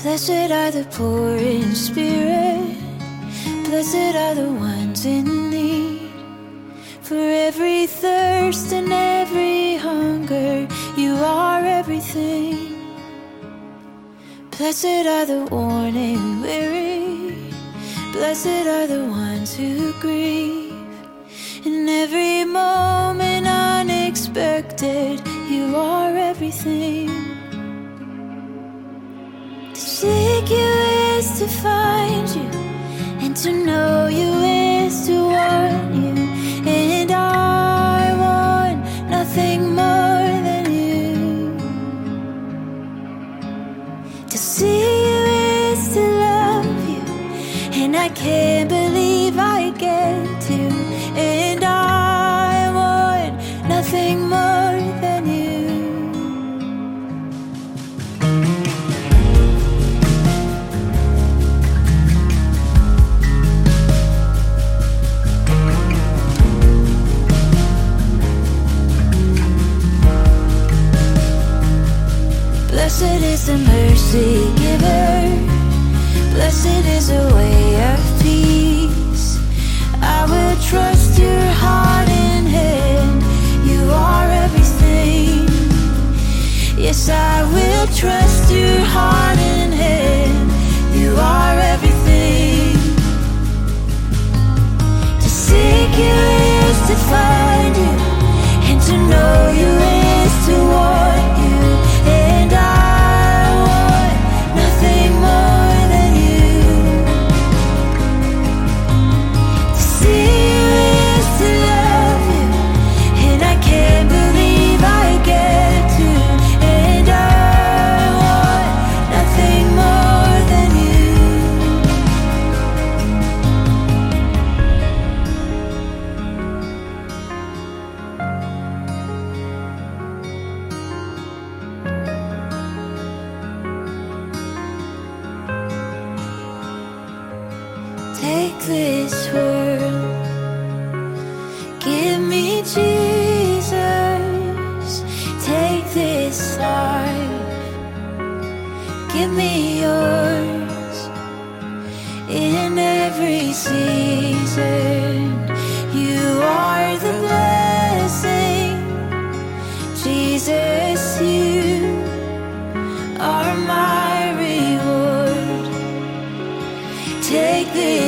Blessed are the poor in spirit, blessed are the ones in need. For every thirst and every hunger, you are everything. Blessed are the worn and weary, blessed are the ones who grieve. In every moment unexpected, you are everything. To seek you is to find you, and to know you is to want you. And I want nothing more than you. To see you is to love you, and I can't believe I get to. And I want nothing more than you. Blessed is the mercy giver, blessed is the way of peace. I will trust your heart and hand, you are everything. Yes, I will trust your heart and hand, you are everything. To seek you is to find you, and to know you is to want you. And I want nothing more than you. To see you is to love you, and I can't believe I get to. And I want nothing more than you. Take this world, give me Jesus. Take this life, give me yours. In every season, you are the blessing. Jesus, you are my reward. Take this